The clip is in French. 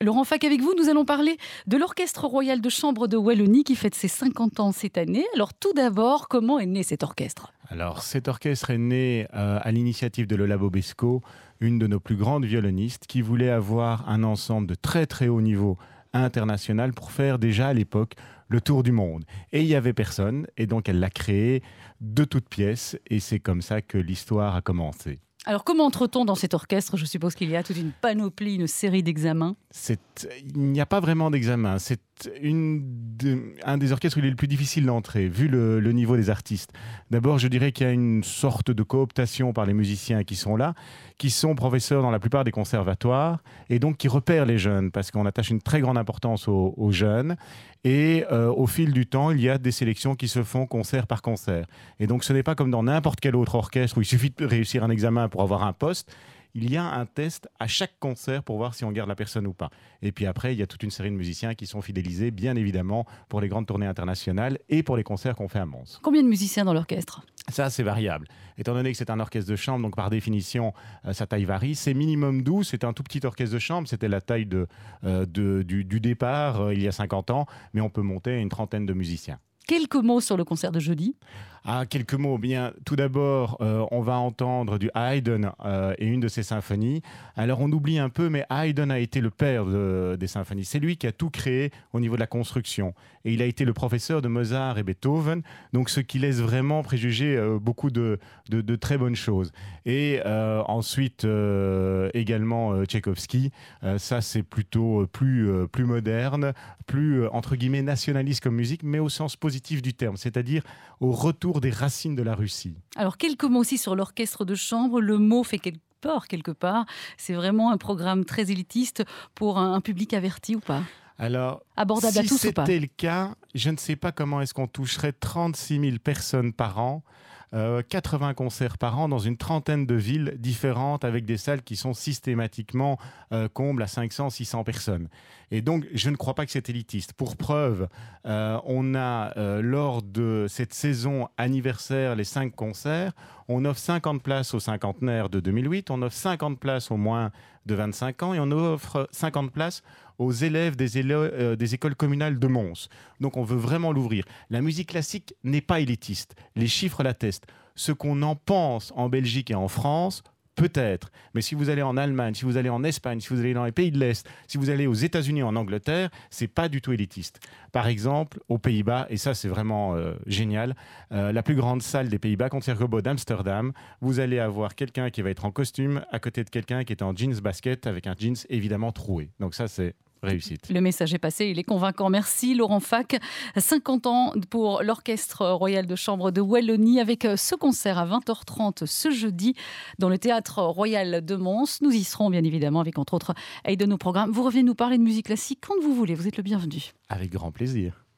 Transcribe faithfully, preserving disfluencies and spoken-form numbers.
Laurent Fac avec vous, nous allons parler de l'Orchestre Royal de Chambre de Wallonie qui fête ses cinquante ans cette année. Alors tout d'abord, comment est né cet orchestre ? Alors cet orchestre est né euh, à l'initiative de Lola Bobesco, une de nos plus grandes violonistes, qui voulait avoir un ensemble de très très haut niveau international pour faire déjà à l'époque le tour du monde. Et il n'y avait personne, et donc elle l'a créé de toutes pièces, et c'est comme ça que l'histoire a commencé. Alors comment entre-t-on dans cet orchestre ? Je suppose qu'il y a toute une panoplie, une série d'examens. C'est... Il n'y a pas vraiment d'examen. C'est une de... un des orchestres où il est le plus difficile d'entrer, vu le, le niveau des artistes. D'abord, je dirais qu'il y a une sorte de cooptation par les musiciens qui sont là, qui sont professeurs dans la plupart des conservatoires, et donc qui repèrent les jeunes, parce qu'on attache une très grande importance aux, aux jeunes. Et euh, au fil du temps, il y a des sélections qui se font concert par concert. Et donc ce n'est pas comme dans n'importe quel autre orchestre où il suffit de réussir un examen pour avoir un poste. Il y a un test à chaque concert pour voir si on garde la personne ou pas. Et puis après, il y a toute une série de musiciens qui sont fidélisés, bien évidemment, pour les grandes tournées internationales et pour les concerts qu'on fait à Mons. Combien de musiciens dans l'orchestre ? Ça, c'est variable. Étant donné que c'est un orchestre de chambre, donc par définition, euh, sa taille varie. C'est minimum douze, c'est un tout petit orchestre de chambre. C'était la taille de, euh, de, du, du départ euh, il y a cinquante ans, mais on peut monter à une trentaine de musiciens. Quelques mots sur le concert de jeudi. Ah, quelques mots. Bien, tout d'abord, euh, on va entendre du Haydn euh, et une de ses symphonies. Alors, on oublie un peu, mais Haydn a été le père de, des symphonies. C'est lui qui a tout créé au niveau de la construction. Et il a été le professeur de Mozart et Beethoven, donc ce qui laisse vraiment préjuger euh, beaucoup de, de, de très bonnes choses. Et euh, ensuite, euh, également euh, Tchaïkovski. Euh, ça, c'est plutôt euh, plus, euh, plus moderne, plus, euh, entre guillemets, nationaliste comme musique, mais au sens positif du terme, c'est-à-dire au retour des racines de la Russie. Alors, quelques mots aussi sur l'orchestre de chambre. Le mot fait quelque peur, quelque part. C'est vraiment un programme très élitiste pour un, un public averti ou pas ? Alors, abordable si à tous ou pas ? c'était le cas, je ne sais pas comment est-ce qu'on toucherait trente-six mille personnes par an, euh, quatre-vingts concerts par an dans une trentaine de villes différentes avec des salles qui sont systématiquement euh, combles à cinq cents, six cents personnes. Et donc, je ne crois pas que c'est élitiste. Pour preuve, euh, on a, euh, lors de cette saison anniversaire, les cinq concerts, on offre cinquante places aux cinquantenaires de deux mille huit, on offre cinquante places aux moins de vingt-cinq ans et on offre cinquante places aux élèves des, élèves, euh, des écoles communales de Mons. Donc on veut vraiment l'ouvrir. La musique classique n'est pas élitiste. Les chiffres l'attestent. Ce qu'on en pense en Belgique et en France, peut-être. Mais si vous allez en Allemagne, si vous allez en Espagne, si vous allez dans les pays de l'Est, si vous allez aux États-Unis, en Angleterre, c'est pas du tout élitiste. Par exemple, aux Pays-Bas, et ça c'est vraiment euh, génial, euh, la plus grande salle des Pays-Bas, Concertgebouw d'Amsterdam, vous allez avoir quelqu'un qui va être en costume à côté de quelqu'un qui est en jeans basket avec un jeans évidemment troué. Donc ça c'est réussite. Le message est passé, il est convaincant. Merci Laurent Fac. cinquante ans pour l'Orchestre Royal de Chambre de Wallonie avec ce concert à vingt heures trente ce jeudi dans le Théâtre Royal de Mons. Nous y serons bien évidemment avec entre autres Haydn au programme. Vous revenez nous parler de musique classique quand vous voulez, vous êtes le bienvenu. Avec grand plaisir.